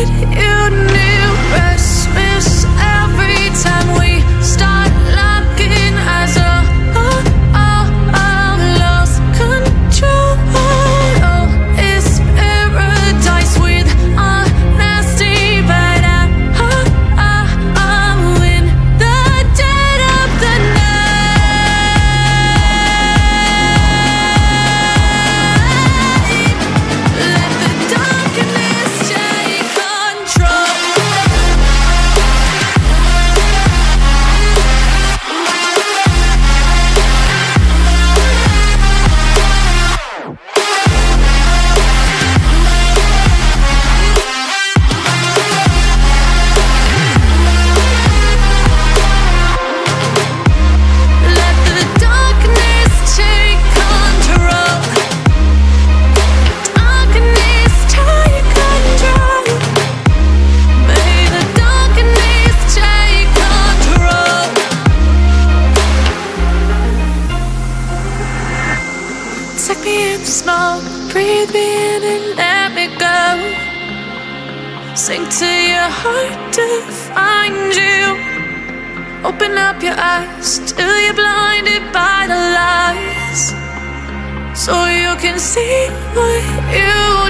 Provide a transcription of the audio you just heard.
what you knew. Restless every time we start locking eyes. Lost control. Oh, it's paradise with honesty, but I'm in the dead of the night. Let the darkness take control. Let the darkness take control. Darkness take control. May the darkness take control. Take me in the smoke, breathe me in and let me go. Sink to your heart to find you. Open up your eyes till you're blinded by the lies, so you can see what you